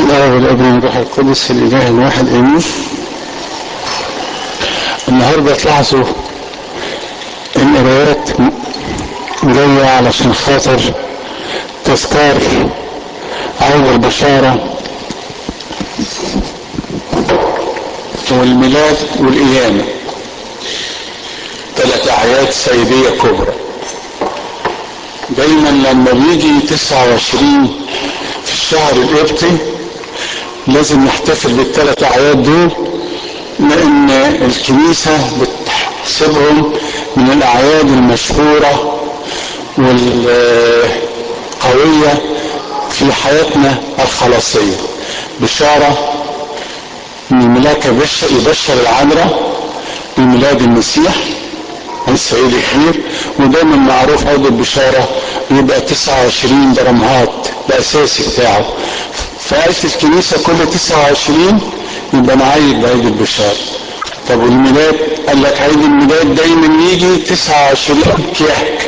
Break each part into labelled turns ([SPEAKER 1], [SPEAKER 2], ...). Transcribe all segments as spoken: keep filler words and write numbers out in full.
[SPEAKER 1] باسم الاب والابن والروح القدس الاله الواحد امين. النهارده تلاحظوا القرايات جايه علشان خاطر تذكار عيد البشاره والميلاد والقيامه، ثلاث اعياد سيديه كبرى. دايما لما بيجي تسعة وعشرين في الشهر القبطي لازم نحتفل بالثلاث اعياد دول، لان الكنيسه بتحسبهم من الاعياد المشهوره والقويه في حياتنا الخلاصيه. بشاره ان الملاك يبشر العذراء بميلاد المسيح السيد الكبير، ودايما معروف عيد البشاره يبقى تسعة وعشرين برمهات الاساسي بتاعه. فقالت الكنيسه كل تسعة وعشرين يبقى نعيد بعيد البشاره. طب والميلاد؟ قال لك عيد الميلاد دايما يجي تسعة وعشرين كياك،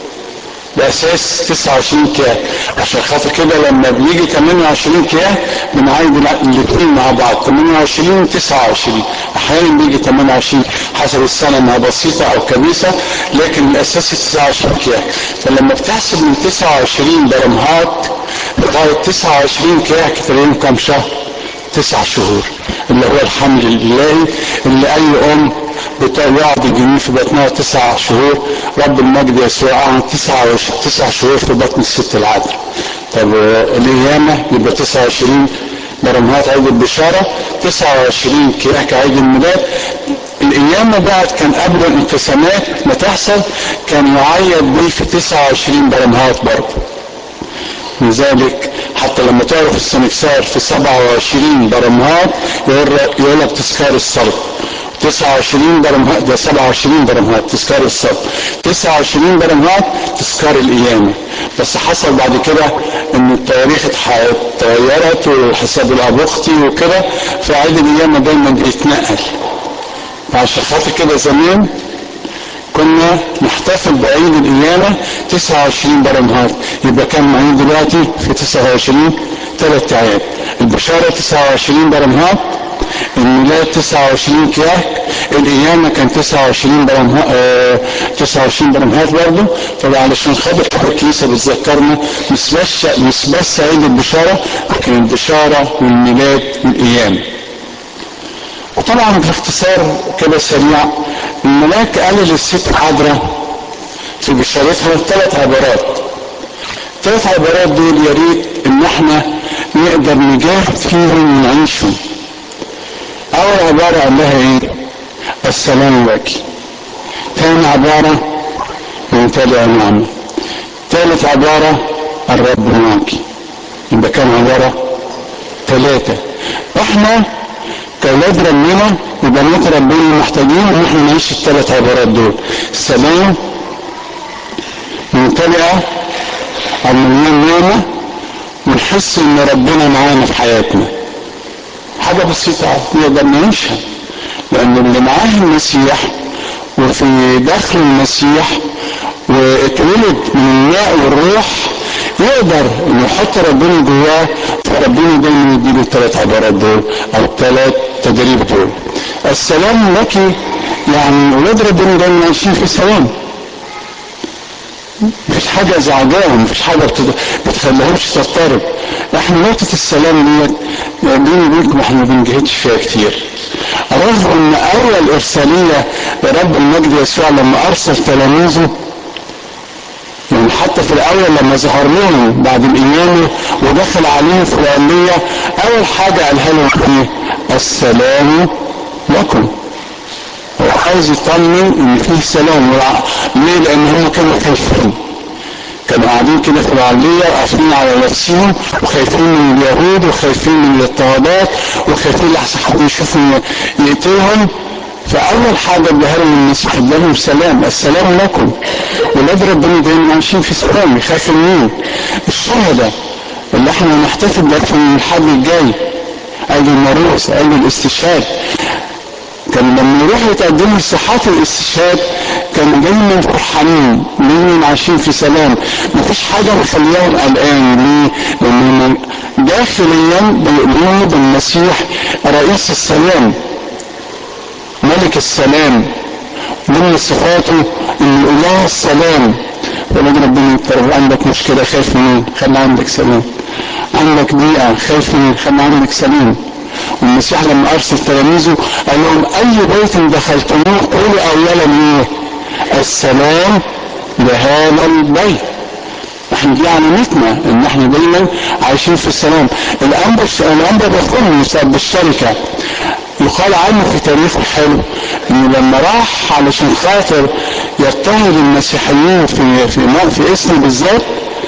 [SPEAKER 1] باساس تسعة وعشرين كياك، عشان خاطر كده لما بيجي ثمانية وعشرين كياك بنعيد الاثنين مع بعض، ثمانية وعشرين وتسعة وعشرين. احيانا بيجي ثمانية وعشرين حسب السنه انها بسيطه او كبيسه، لكن الاساسي تسعة وعشرين كياك. فلما بتحسب من تسعة وعشرين برمهات لغايه تسعة وعشرين كياك تلاقيهم كام شهر؟ تسع شهور، اللي هو الحمل الالهي اللي اي ام بتقعد الجنين في بطنها تسع شهور. رب المجد يسوع قعد تسع تسع شهور في بطن الست العذراء. طب القيامه يبقى تسعة وعشرين برمهات عيد البشاره، تسعة وعشرين كياك عيد الميلاد. القيامه بقى كان قبل الانقسامات ما تحصل كان يعيد بيه في تسعة وعشرين برمهات برضه. لذلك حتى لما تعرف السنكسار في سبعة وعشرين برمهات يقول لك تذكار الصلب. تسعة وعشرين برمهات ده سبعة وعشرين برمهات تذكار الصلب، تسعة وعشرين برمهات تذكار القيامه. بس حصل بعد كده ان التواريخ اتغيرت والحساب الابوختي وكده، فعيد القيامه دايما بيتنقل. فعشان خاطر كده زمان كنا نحتفل بعيد القيامة تسعة وعشرين برمهات. يبقى كان معين دلوقتي في تسعة وعشرين ثلاث اعياد: البشارة تسعة وعشرين برمهات، الميلاد تسعة وعشرين كياك، القيامة كان تسعة وعشرين برمهات اه تسعة وعشرين برمهات برضه. طبعا علشان خاطر الكنيسة بتذكرنا مش بس مش بس عيد البشارة، لكن البشارة والميلاد والقيامة. وطبعا باختصار كده سريع، الملاك قال للست العذراء في بشارتها ثلاث عبارات. ثلاث عبارات دول يا ريت ان احنا نقدر نجاهد فيهم ونعيشهم. اول عباره قال لها ايه؟ السلام لك. ثاني عباره ممتلئه نعمه. ثالث عباره الرب معك. يبقى كام عباره؟ ثلاثه. احنا كأولاد ربنا وبنات ربنا محتاجين ان احنا نعيش الثلاث عبارات دول: السلام، ممتلئه او مليان نعمه، ونحس ان ربنا معانا في حياتنا. حاجه بسيطه نقدر نعيشها، لان اللي معاه المسيح وفي داخل المسيح واتولد من الماء والروح يقدر انه يحط ربنا جواه، فربنا دايما يديله الثلاث عبارات دول او الثلاث تدريب دول. السلام لك، يعني ولاد ربنا دايما عايشين في سلام، مفيش حاجه ازعجاهم، مفيش حاجه بتخليهمش تضطرب. احنا نقطه السلام ديت بيني وبينكم احنا ما بنجهدش فيها كتير، رغم ان اول ارساليه لرب المجد يسوع لما ارسل تلاميذه، يعني حتى في الاول لما ظهر لهم بعد القيامه ودخل عليهم في العليه اول حاجه قالها لهم ايه؟ السلام لكم. هو عايز يطمن ان فيه سلام. ليه؟ لان هم كانوا خايفين، كانوا قاعدين كده في العليه قافلين على نفسهم وخايفين من اليهود وخايفين من الاضطهادات وخايفين لحسن حد يشوفهم يقتلهم. فاول حاجه اداها لهم المسيح اداهم سلام. السلام لكم. ولاد ربنا دايما عايشين في سلام، يخافوا مين؟ الشهداء اللي احنا هنحتفل بيه في الحد الجاي، عيد المروس، عيد الاستشهاد. كان لما يروحوا يتقدموا لساحات الاستشهاد كانوا دايما فرحانين، دايما عايشين في سلام، مفيش حاجه مخليهم قلقان. ليه؟ لانهم داخليا بيؤمنوا بالمسيح رئيس السلام، ملك السلام، من صفاته ان اله السلام. ولكن ربنا يقول عندك مشكله خايف منين؟ خلي عندك سلام. عندك ضيقه خايف منين؟ خلي عندك سلام. والمسيح لما ارسل تلاميذه قال لهم اي بيت دخلتموه قولوا اولا ايه؟ السلام لهذا البيت. احنا دي علامتنا ان احنا دايما عايشين في السلام. الانبا الانبا بيقوم بالشركه، يقال عنه في تاريخه حلو انه لما راح علشان خاطر يضطهد المسيحيين في في في اسم بالذات،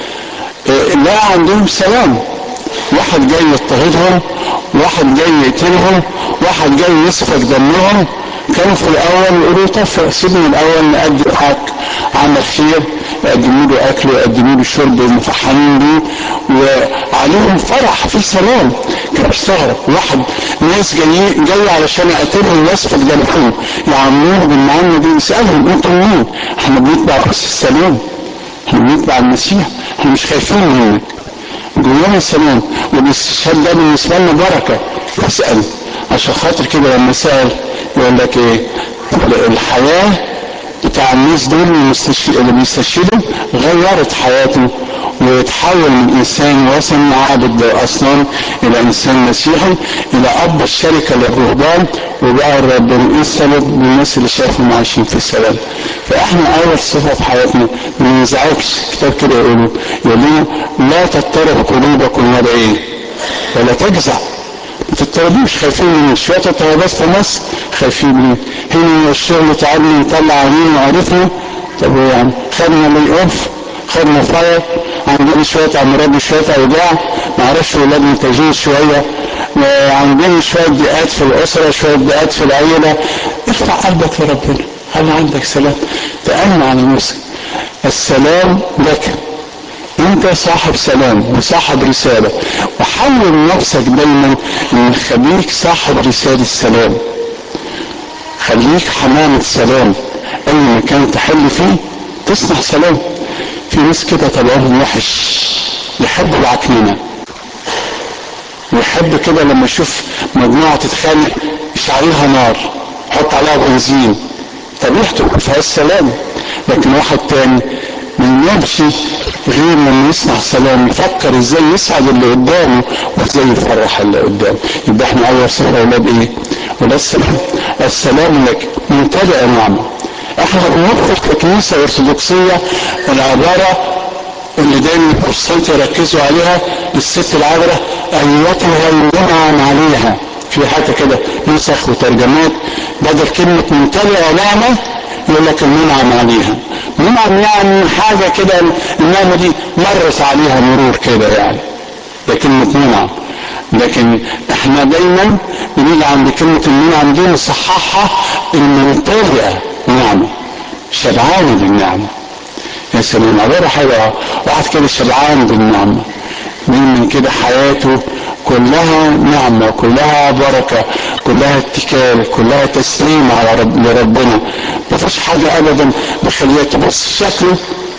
[SPEAKER 1] لقى عندهم سلام. واحد جاي يضطهدهم، واحد جاي يقتلهم، واحد جاي يسفك دمهم، كانوا في الاول يقولوا طب سيبنا الاول نقدم حق عمل خير، يقدموا له اكل ويقدموا له شرب ومفحمين بيه وعليهم فرح في سلام. كان استغرب واحد ناس جاي جاي علشان يقتلهم ويسفك دمهم يعاملوه بالمعامله دي، يسالهم انتم مين؟ احنا بنتبع بس السلام، احنا بنتبع المسيح، احنا مش خايفين منك، جوانا السلام. والاستشهاد ده بالنسبه لنا بركه. اسال عشان خاطر كده لما سال يقول لك ايه؟ الحياه بتاع الناس دول اللي بيستشهدوا غيرت حياته، ويتحول من انسان وثني عابد للاصنام الى انسان مسيحي، الى اب الشركه للرهبان، وبقى ربنا ايه السبب للناس اللي شافهم عايشين في السلام. فاحنا اول صفه في حياتنا ما ننزعجش. كتاب كده يقول يقول لنا لا تضطرب قلوبكم ولا ايه؟ ولا تجزع. ما تضطربوش. خايفين من شويه اضطرابات في مصر؟ خايفين من هنا الشغل تعبنا نطلع علينا وعرفنا. طب يعني خدنا اللي اوف، خدنا فاير، عندنا شويه امراض وشويه اوجاع، ما عرفش ولادنا تجين شويه، عندنا شويه ضيقات في الاسره، شويه ضيقات في العيله. ارفع قلبك لربنا، خلي عندك سلام، تأمن على نفسك. السلام لك، انت صاحب سلام وصاحب رسالة، وحول نفسك دايما ان خليك صاحب رسالة السلام، خليك حمامة سلام. اي مكان تحل فيه تصنع سلام. في ناس كده طبعهم وحش، يحب العكننة، ويحب كده لما يشوف مجموعة تتخانق يشعلها نار، يحط عليها بنزين، طبيعته فيها السلام. لكن واحد تاني ما ينامش غير لما يصنع سلام، يفكر ازاي يسعد اللي قدامه وازاي يفرح اللي قدامه. يبقى احنا اول صفه اولاد ايه؟ ولا السلام. السلام لك ممتلئ نعمه. احنا بندخل في كنيسه ارثوذكسيه العباره اللي دايما البروتستانت يركزوا عليها للست العذراء ايتها المنعم عليها. في حاجه كده نسخ وترجمات بدل كلمه ممتلئه نعمه يقول لك المنعم عليها. منعم يعني حاجه كده النعمه دي مرت عليها مرور كده يعني، ده كلمه منعم. لكن احنا دايما بنيجي عند كلمه المنعم دي نصححها الممتلئه نعمه، شبعانه بالنعمه. يا سلام، عباره حلوه. واحد كده شبعان بالنعمه، من كده حياته كلها نعمه، كلها بركه، كلها اتكال، كلها تسليم على رب لربنا. ما فيش حاجه ابدا بخليه تبص شكله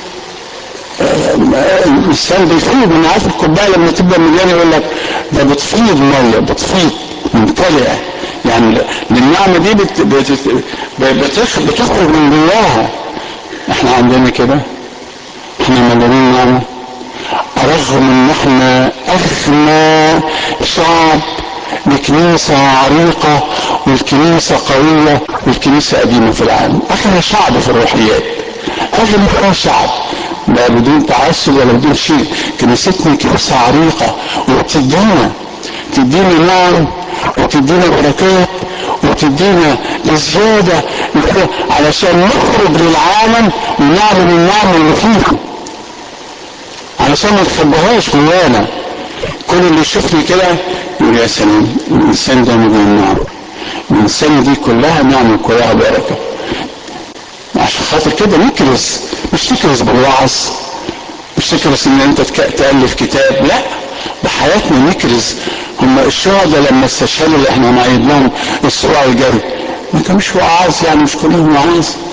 [SPEAKER 1] الانسان بيفيض. من عارف الكوبايه لما تبقى مليانه يقول لك ده بتفيض ميه، بتفيض ممتلئه يعني. النعمه دي بت بت بت بتخرج من جواها. احنا عندنا كده، احنا مليانين نعمه رغم ان احنا اغنى شعب بكنيسة عريقة والكنيسة قوية والكنيسة قديمة في العالم. اغنى شعب في الروحيات، اغنى شعب، لا بدون تعصب ولا بدون شيء. كنيستنا كنيسة عريقة وبتدينا تدينا نعم وتدينا بركات وتدينا بزيادة علشان نخرج للعالم ونعمل النعم اللي فيها، علشان ما نخبيهاش جوانا. كل اللي يشوفني كده يقول يا سلام الانسان ده مليان نعم، الانسان دي كلها نعم وكلها بركه. عشان خاطر كده نكرس، مش تكرس بالوعظ، مش تكرس ان انت تالف كتاب، لا، بحياتنا نكرس. هم الشهداء لما استشهدوا اللي احنا نعيد لهم الصراع الجري ما كانوش وعاظ يعني، مش كلهم وعاظ،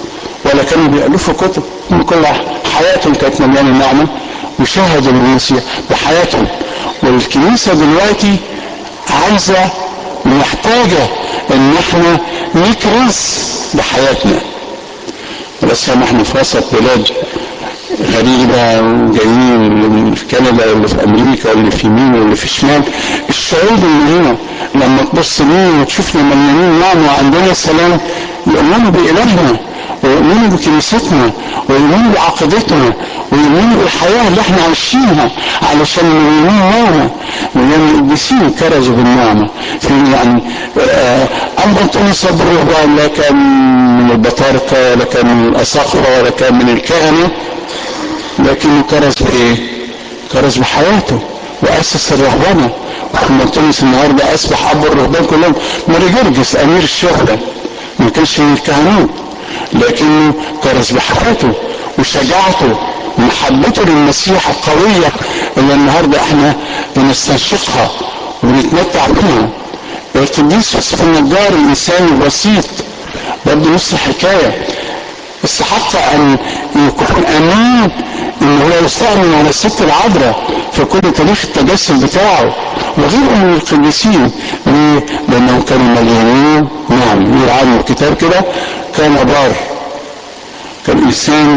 [SPEAKER 1] ولا كانوا بيألفوا كتب، هم كل حياتهم كانت مليانة نعمة وشاهدوا المسيح بحياتهم. والكنيسة دلوقتي عايزة محتاجة ان احنا نكرز بحياتنا. بس احنا في وسط بلاد غريبة وجايين اللي في كندا واللي في امريكا واللي في يمين واللي في شمال، الشعوب اللي هنا لما تبص لنا وتشوفنا مليانين نعمة وعندنا سلام، يؤمنوا بإلهنا ويؤمنوا بكنيستنا ويؤمنوا بعقيدتنا ويؤمنوا بالحياة اللي احنا عايشينها، علشان مليانين نعمة. مليان القديسين كرزوا بالنعمة. في يعني أما أنتم صبروا بقى، لا كان من البطاركة ولا كان من الأساقفة ولا كان من الكهنة، لكنه كرز بإيه؟ كرز بحياته وأسس الرهبنة. وحنا تونس النهارده أصبح أب الرهبان كلهم. ماري جرجس أمير الشهداء ما كانش من الكهنوت، لكنه كرز بحياته وشجاعته ومحبته للمسيح القوية اللي النهارده احنا بنستنشقها وبنتمتع بها. القديس يوسف النجار الإنسان البسيط برضه نفس الحكاية، استحق ان يكون امين ان هو يستأمن على الست العذراء في كل تاريخ التجسد بتاعه وغيره من القديسين. ليه؟ لانهم كانوا مليانين نعم. يقول عنه الكتاب كده كان بار، كان انسان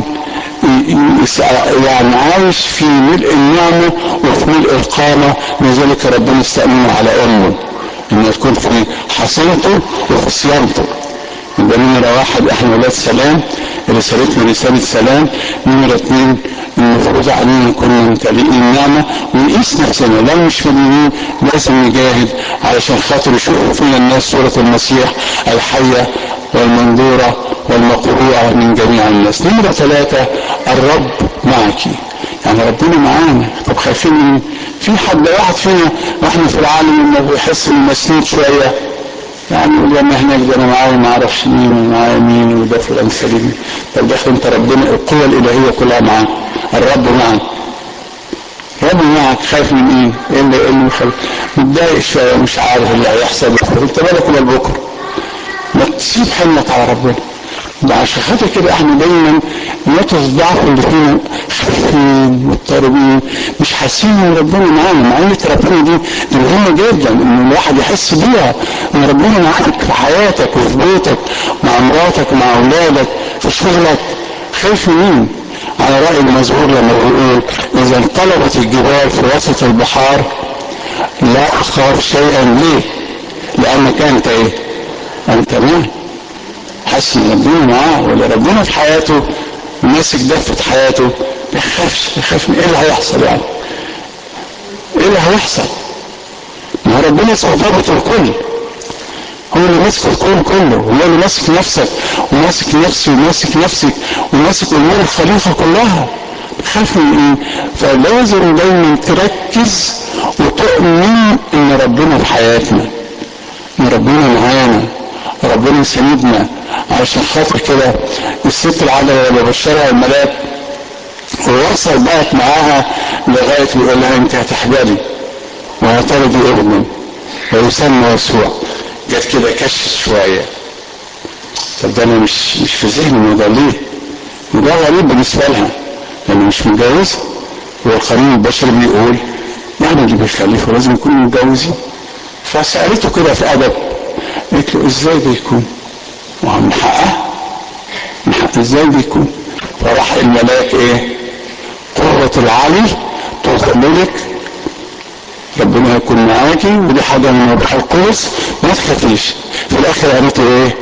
[SPEAKER 1] يعني عايش في ملء النعمة وفي ملء القامة، لذلك ربنا استأمنه على امه انه تكون في حصانته وفي صيانته. يبقى نمرة واحد احنا ولاد سلام، رسالتنا رسالة سلام. نمرة اتنين المفروض علينا نكون ممتلئين نعمة ونقيس نفسنا، لو مش مدينين لازم نجاهد علشان خاطر يشوفوا فينا الناس صورة المسيح الحية والمنظورة والمقروءة من جميع الناس. نمرة ثلاثة الرب معك، يعني ربنا معانا. طب خايفين من في حد واحد فينا واحنا في العالم انه بيحس انه مسنود شوية، يعني يقول لما هناك ده انا معايا ما اعرفش مين ومعايا مين وده فلان سليم. طب داخل انت ربنا القوة الالهية كلها معاك، الرب معك، الرب معك. خايف من ايه؟ ايه اللي ايه اللي مخليك متضايق شوية مش عارف اللي هيحصل؟ انت بالك من بكره، ما تسيب حملك على ربنا. ده عشان خاطر كده احنا دايما نقطة الضعف اللي فينا خايفين مضطربين مش حاسين ان ربنا معانا. معية ربنا دي دي مهمة جدا ان الواحد يحس بيها، ان ربنا معاك في حياتك وفي بيتك مع مراتك ومع اولادك في شغلك. خايف مين؟ على رأي المزمور لما بيقول اذا انقلبت الجبال في وسط البحار لا اخاف شيئا. ليه؟ لانك انت ايه؟ انت معي. حاسس ان ربنا معاه ولا ربنا في حياته ماسك دفة حياته، ما يخافش. يخاف من ايه اللي هيحصل؟ يعني ايه اللي هيحصل؟ ما هو ربنا اسمه ضابط الكل، هو اللي ماسك الكون كله، هو اللي ماسك نفسك وماسك نفسي وماسك نفسك وماسك امور الخليقه كلها. بتخاف من ايه؟ فلازم دايما تركز وتؤمن ان ربنا في حياتنا، ان ربنا معانا، ربنا سندنا. عشان خاطر كده الست العذراء اللي بشرها الملاك ووصل بقت معاها لغايه بيقول لها انت هتحبلي وهتلدي ابنا ويسمى يسوع. جت كده كشف شويه. طب ده انا مش مش في ذهني ده ليه؟ وده غريب بالنسبه لها لانه مش متجوزه، والقانون البشري بيقول يعني اللي بيخلفوا لازم يكونوا متجوزين. فسالته كده في ادب، قلت له ازاي ده يكون؟ وهو من حقها، من حق ازاي ده يكون؟ فراح الملاك ايه؟ قوة العلي تظللك، ربنا هيكون معاكي ودي حاجة من روح القدس ما تخافيش. في الاخر قالت ايه؟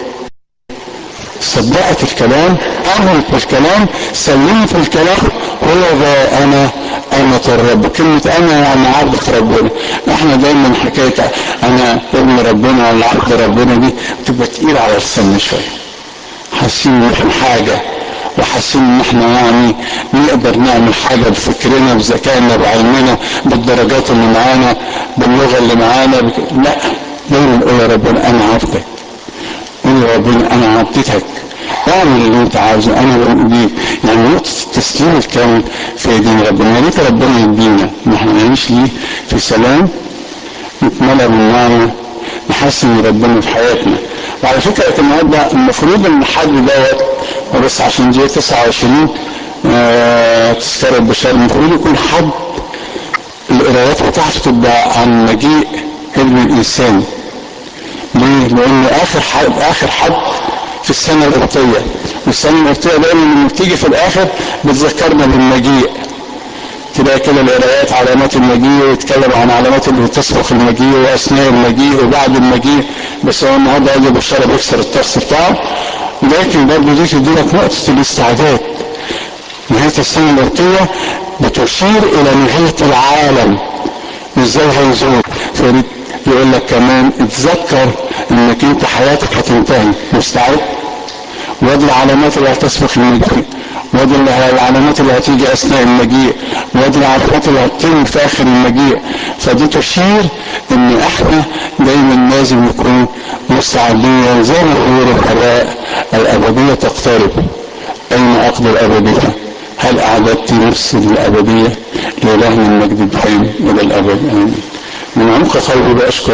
[SPEAKER 1] صدقت الكلام، امنت بالكلام، سلمت الكلام. هو ده انا أمة الرب. كلمة انا يعني عبد ربنا. احنا دايما حكاية انا ابن ربنا ولا عبد ربنا دي بتبقى تقيلة على لساننا شوية، حاسين ان احنا حاجة وحاسين ان احنا يعني نقدر نعمل حاجة بفكرنا بذكائنا بعلمنا بالدرجات اللي معانا باللغة اللي معانا بك... لا، دايما نقول يا ربنا انا عبدك، قول يا ربنا انا عبدتك، اعمل اللي انت عاوزه انا بإيديك. يعني نقطة التسليم الكامل في ايدين ربنا. يا ريت ربنا يدينا ان احنا نعيش ليه في سلام نتملى بالنعمة، نحس ان ربنا في حياتنا. وعلى فكرة النهارده المفروض ان الحد دوت وبس عشان دي تسعة وعشرين آه تذكار البشار. المفروض يكون حد القرايات بتاعته تبقى عن مجيء ابن الانسان. ليه؟ لان اخر حد اخر حد في السنه القبطيه، والسنه القبطيه دايما لما بتيجي في الاخر بتذكرنا بالمجيء. تلاقي كده القرايات علامات المجيء، ويتكلم عن علامات اللي بتسبق المجيء واثناء المجيء وبعد المجيء. بس هو النهارده قال البشاره بيكسر الطقس بتاعه، لكن برضه دي تديلك نقطه الاستعداد. نهايه السنه القبطيه بتشير الى نهايه العالم ازاي هيزول. فريد يقول لك كمان اتذكر انك انت حياتك هتنتهي، مستعد؟ وادي العلامات اللي هتسبق المجيء، وادي العلامات اللي هتيجي اثناء المجيء، وادي العلامات اللي هتتم في اخر المجيء. فدي تشير ان احنا دايما لازم نكون مستعدين. زي ما بيقول الاباء الابديه تقترب. اين اقضي الابديه؟ هل اعددت نفسي للابديه؟ لإلهنا المجد الدائم الى الابد امين. من عمق قلبي باشكر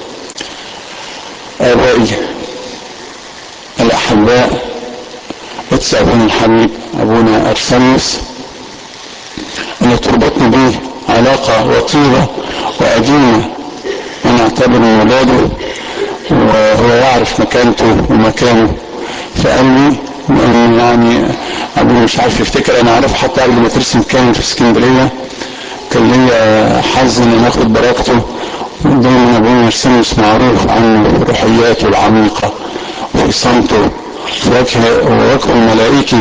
[SPEAKER 1] ابائي الاحباء، قدس ابونا الحبيب ابونا ارسانيوس اللي تربطني به علاقه وطيده وقديمه، وانا اعتبر ولاده وهو يعرف مكانته ومكانه في قلبي. يعني ابونا مش عارف يفتكر، انا عارف حتى قبل ما ترسم كان في اسكندريه كان ليا حظ ان انا اخد بركته. دايما ابونا ارسانيوس معروف عنه في روحياته العميقه وفي صمته في وجه ووجهه الملائكي.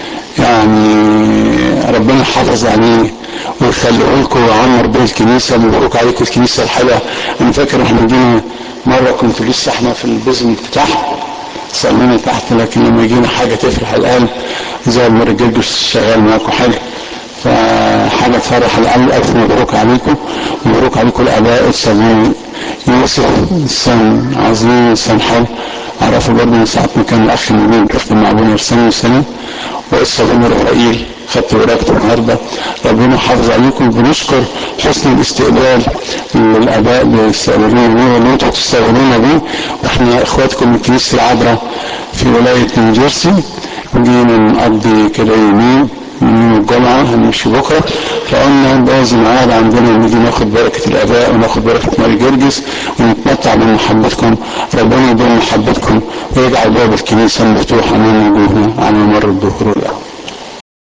[SPEAKER 1] يعني ربنا حافظ عليه ويخليه لكم ويعمر به الكنيسه. مبروك عليكم الكنيسه الحلوه. انا فاكر احنا جينا مره كنت لسه احنا في البيزمنت تحت صلينا تحت، لكن لما يجينا حاجه تفرح القلب زي ما الجرجس شغال معاكم حلو، فحاجه تفرح القلب. الف مبروك عليكم، مبروك عليكم الاباء. سابون يوسف انسان عظيم، انسان حلو، عرفوا برضه من ساعه ما كان الاخ المبين بيخدم مع ابونا ارسانيوس سنه. وقصه ابونا رفائيل خدت بركته النهارده. ربنا حافظ عليكم. بنشكر حسن الاستقبال اللي الاباء بيستقبلونا بيه واللي انتوا بتستقبلونا بيه، واحنا اخواتكم من كنيسه العذراء في ولايه نيوجيرسي. جينا نقضي كده يومين من يوم الجمعه هنمشي بكره، فقلنا لازم عاد عندنا نيجي ناخد بركه الاباء وناخد بركه ماري جرجس ونتمتع بمحبتكم. ربنا يدوم محبتكم ويجعل باب الكنيسه مفتوح امام وجوهنا على مر الدهور والأيام.